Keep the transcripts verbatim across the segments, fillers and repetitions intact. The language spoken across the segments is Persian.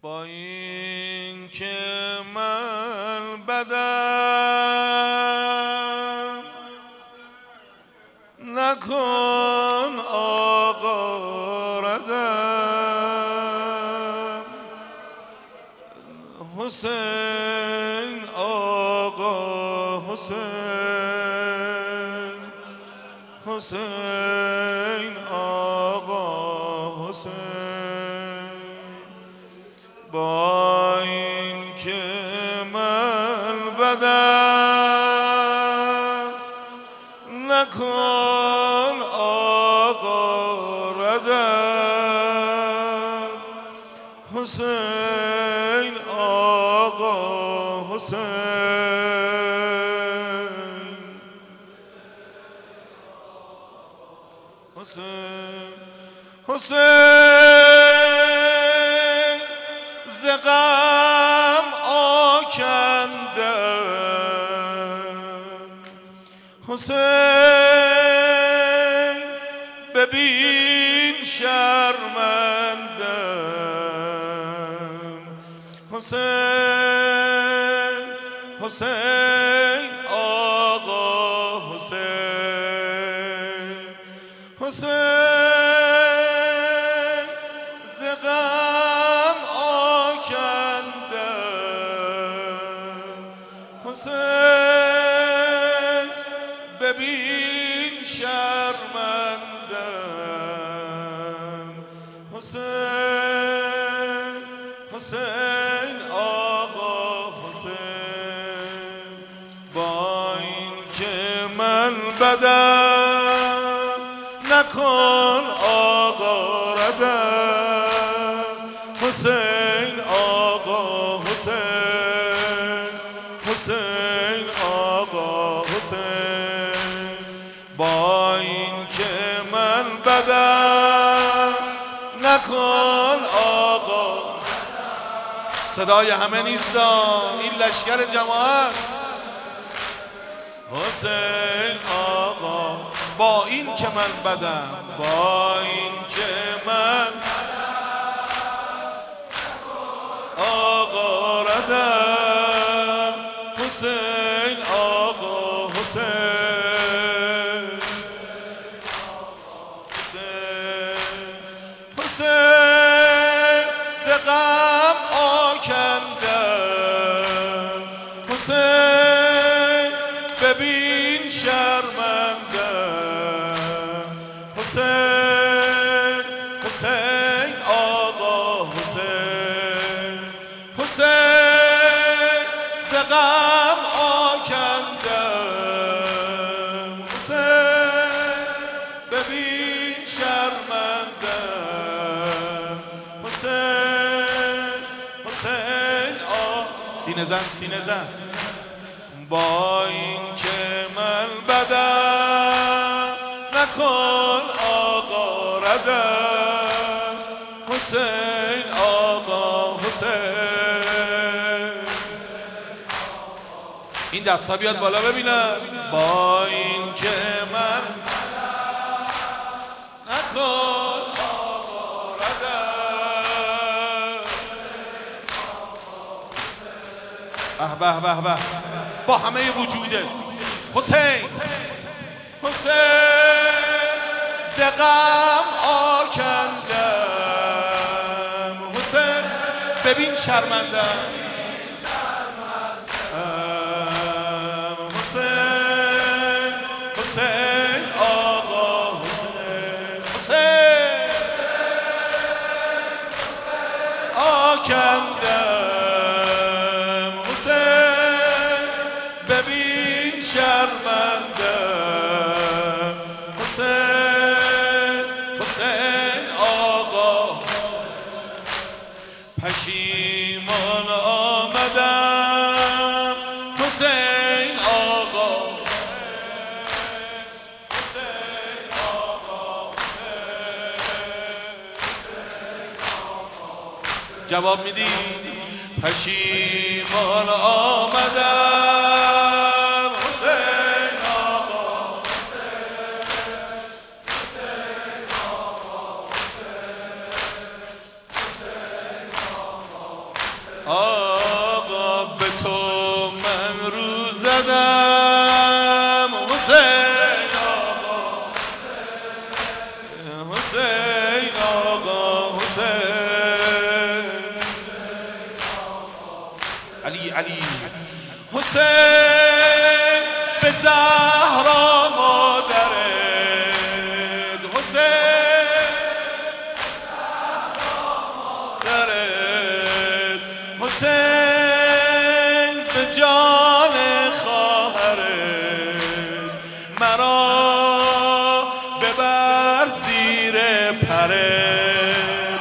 با این که من بدم نکن آقا ردم حسین آقا حسین حسین آقا حسین با این که من بدم نکن آقا ردم حسین آقا حسین حسین حسین ز غم آکندم حسین ببین شرمندم حسین حسین آقا حسین حسین ز غم آکندم حسین ببین شرمندم حسین حسین آقا حسین با این که من بدم نکن آقا ردم حسین آقا حسین حسین آقا حسین با این که من بدم نکن آقا. صدای همه نیستا این لشکر جماعت. حسین آقا با این که من بدم با این که من آقا ردم حسین آقا حسین حسین حسین ز غم آکندم حسین ببین شرمندم حسین حسین آقا حسین حسین ز غم آکندم حسین ببین شرمندم حسین حسین آقا. سینه زن سینه زن. با این که من بدم نکن آقا ردم حسین آقا حسین. این دستا بیاد بالا ببینم. با این که من نکن آقا ردم اه به به به با همه وجوده حسین حسین ز غم آکندم حسین ببین شرمندم حسین حسین آقا حسین حسین آکندم حسین ببین شرمندم حسین حسین آقا. پشیمان آمدم حسین آقا حسین آقا حسین. جواب میدی؟ پشیمان آمدم حسین آقا حسین آقا آقا به تو من رو زدم حسین آقا حسین آقا حسین علی علی حسین به زهرا مادرت حسین درت حسین به جان خواهرت مرا ببر زیر پرت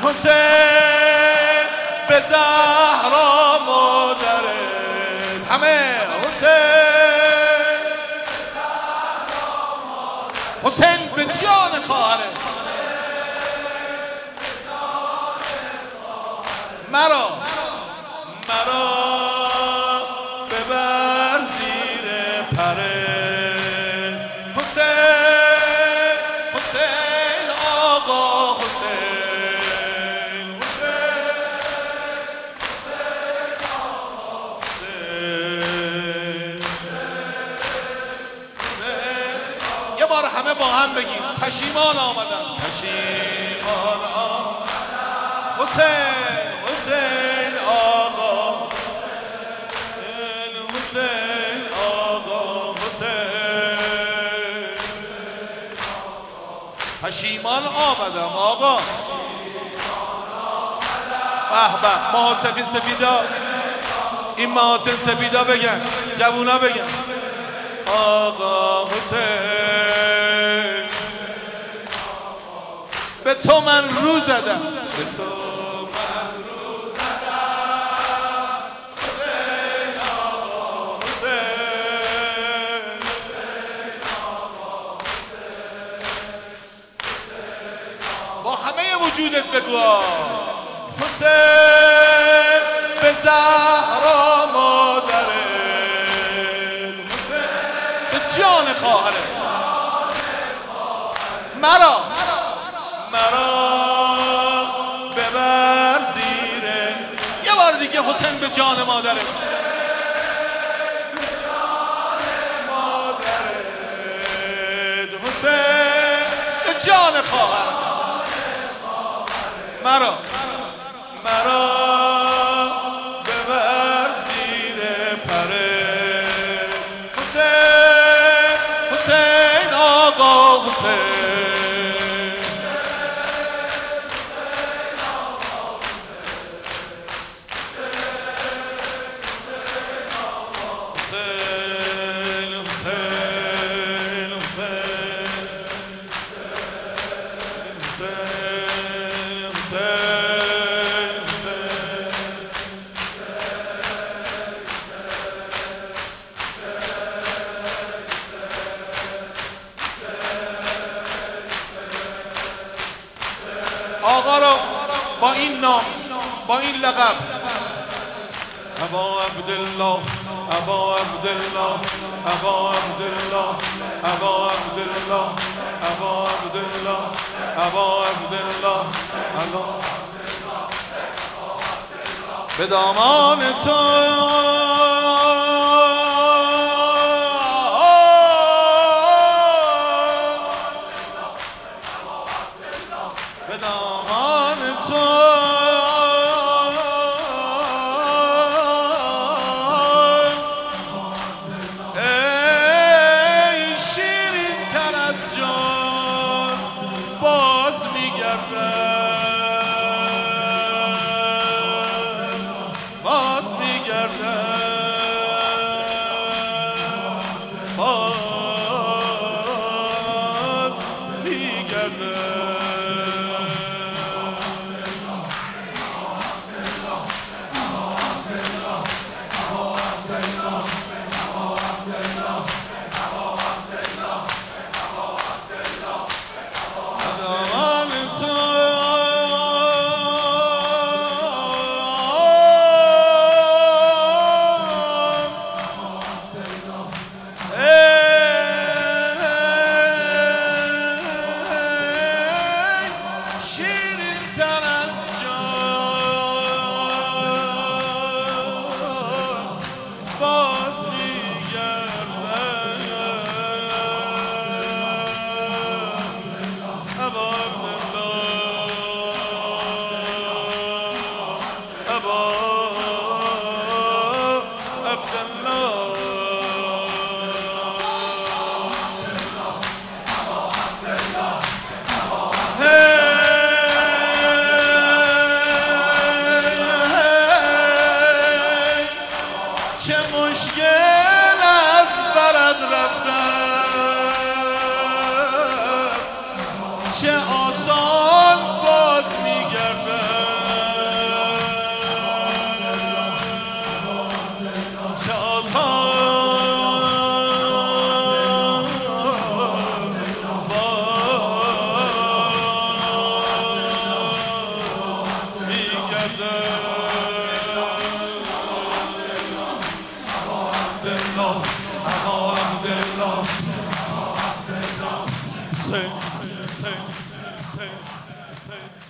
حسین به زهرا مادرت همه حسین حسین به جان خواهرت مرا مرا ببر زیر پرت حسین حسین آقا حسین حسین حسین آقا حسین حسین یه بار همه با هم بگیم پشیمان آمدم پشیمان آمدم حسین حسین آقا حسین آقا حسین پشیمان آمدم آقا به به محاسفین سفیدا این محاسن سفیدا بگن جوونا بگن آقا حسین به تو من رو زدم به تو وجودت بگو حسین به زهرا مادرت حسین به جان خواهرت مرا مرا ببر زیر یه بار دیگه حسین به جان مادرت مادرت حسین به جان خواهرت مرا مرا ببر زیر پرت حسین حسین آقا حسین حسین حسین آقا رو با این نام با این لقب ابا عبدالله ابا عبدالله ابا عبدالله ابا عبدالله ابا عبدالله ابا عبدالله به دامان تو به دامان تو ای شیرین تر از جان باز میگردم باز میگردم Sing, sing, sing, sing.